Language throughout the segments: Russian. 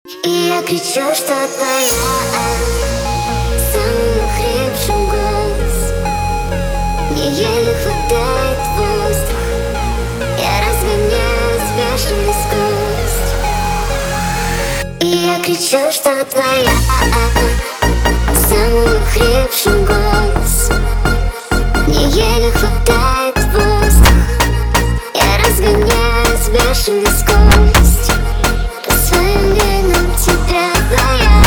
И я кричу, что твоя самым хрипшим голос. Мне еле хватает воздух. Я разгоняю бешеную скорость. И я кричу, что твоя самым хрипшим голос. Мне еле хватает воздух. Я разгоняю бешеную скорость. По своим венам тебя твоя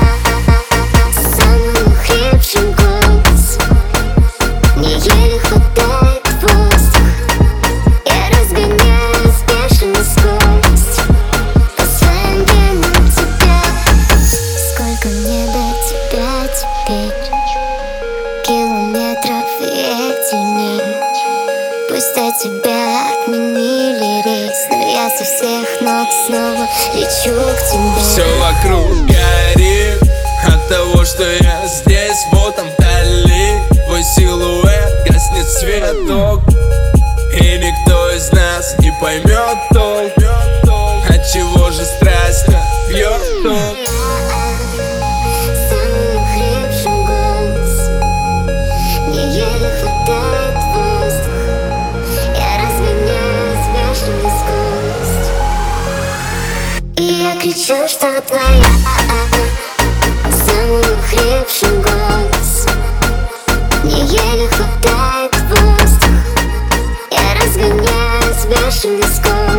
самым хрипшим голос. Мне еле хватает воздух. Я разгоняю бешеную скорость. По своим венам тебя. Сколько мне до тебя теперь? Километров и эти дни. Пусть от тебя отменили рейс, но я со всех ног снова лечу к тебе. Все вокруг горит от того, что я здесь, вот там вдали. Твой силуэт гаснет светок, и никто из нас не поймет толк. Отчего же страсть бьет ток? Самым хрипшим голос. Мне еле хватает воздух. Я разгоняю бешеную скорость. И я кричу, что твоя самым хрипшим голос. Мне еле хватает воздух. Я разгоняю бешеную скорость.